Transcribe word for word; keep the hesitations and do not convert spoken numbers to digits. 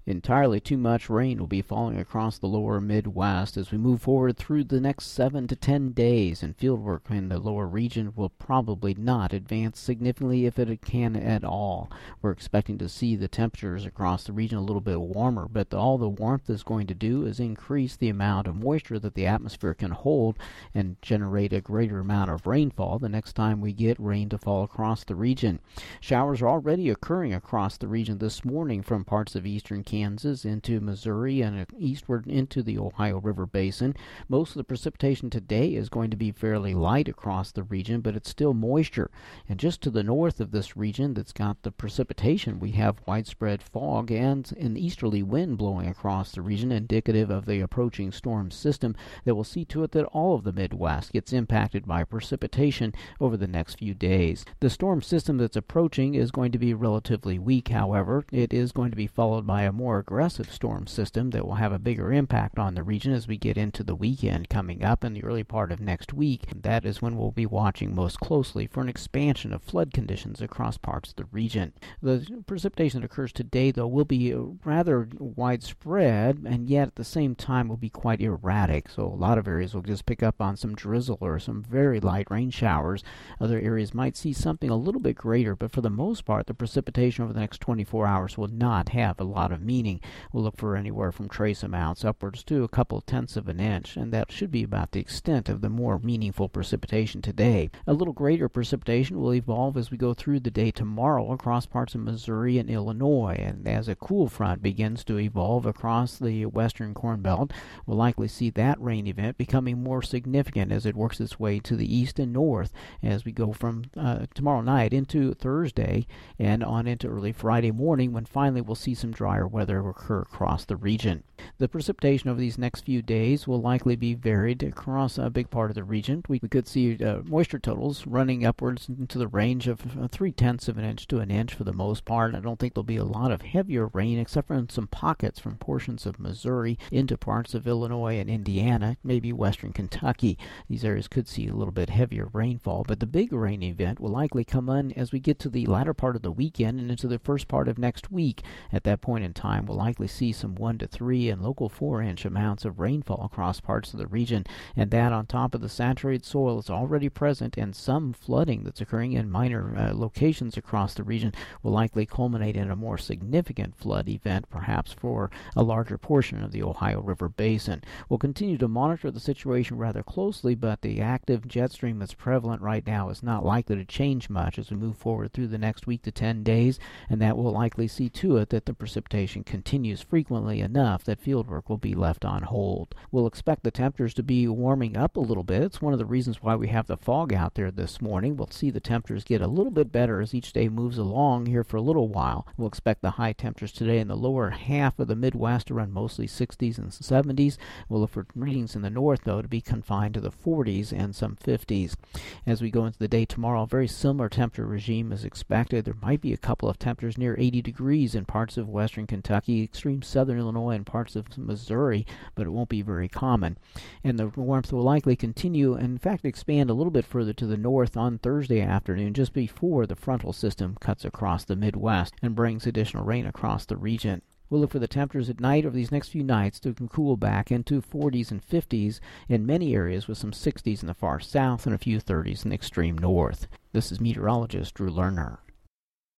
Entirely too much rain will be falling across the lower Midwest as we move forward through the next seven to ten days, and fieldwork in the lower region will probably not advance significantly if it can at all. We're expecting to see the temperatures across the region a little bit warmer, but all the warmth is going to do is increase the amount of moisture that the atmosphere can hold and generate a greater amount of rainfall the next time we get rain to fall across the region. Showers are already occurring across the region this morning from parts of eastern Kansas Kansas into Missouri and eastward into the Ohio River Basin. Most of the precipitation today is going to be fairly light across the region, but it's still moisture. And just to the north of this region that's got the precipitation, we have widespread fog and an easterly wind blowing across the region, indicative of the approaching storm system that will see to it that all of the Midwest gets impacted by precipitation over the next few days. The storm system that's approaching is going to be relatively weak, however. It is going to be followed by a more more aggressive storm system that will have a bigger impact on the region as we get into the weekend coming up in the early part of next week. And that is when we'll be watching most closely for an expansion of flood conditions across parts of the region. The precipitation that occurs today, though, will be rather widespread, and yet at the same time will be quite erratic. So a lot of areas will just pick up on some drizzle or some very light rain showers. Other areas might see something a little bit greater, but for the most part, the precipitation over the next twenty-four hours will not have a lot of meaning. We'll look for anywhere from trace amounts upwards to a couple of tenths of an inch, and that should be about the extent of the more meaningful precipitation today. A little greater precipitation will evolve as we go through the day tomorrow across parts of Missouri and Illinois, and as a cool front begins to evolve across the western Corn Belt, we'll likely see that rain event becoming more significant as it works its way to the east and north as we go from uh, tomorrow night into Thursday and on into early Friday morning, when finally we'll see some drier weather occur across the region. The precipitation over these next few days will likely be varied across a big part of the region. We, we could see uh, moisture totals running upwards into the range of uh, three-tenths of an inch to an inch for the most part. I don't think there'll be a lot of heavier rain except for in some pockets from portions of Missouri into parts of Illinois and Indiana, maybe western Kentucky. These areas could see a little bit heavier rainfall, but the big rain event will likely come on as we get to the latter part of the weekend and into the first part of next week. At that point in time, we'll likely see some one to three and local four inch amounts of rainfall across parts of the region, and that on top of the saturated soil is already present, and some flooding that's occurring in minor uh, locations across the region will likely culminate in a more significant flood event, perhaps for a larger portion of the Ohio River Basin. We'll continue to monitor the situation rather closely, but the active jet stream that's prevalent right now is not likely to change much as we move forward through the next week to ten days, and that will likely see to it that the precipitation continues frequently enough that fieldwork will be left on hold. We'll expect the temperatures to be warming up a little bit. It's one of the reasons why we have the fog out there this morning. We'll see the temperatures get a little bit better as each day moves along here for a little while. We'll expect the high temperatures today in the lower half of the Midwest to run mostly sixties and seventies. We'll look for readings in the north, though, to be confined to the forties and some fifties. As we go into the day tomorrow, a very similar temperature regime is expected. There might be a couple of temperatures near eighty degrees in parts of western Kentucky, extreme southern Illinois, and parts of Missouri, but it won't be very common. And the warmth will likely continue and, in fact, expand a little bit further to the north on Thursday afternoon, just before the frontal system cuts across the Midwest and brings additional rain across the region. We'll look for the temperatures at night over these next few nights to cool back into forties and fifties in many areas, with some sixties in the far south and a few thirties in the extreme north. This is meteorologist Drew Lerner.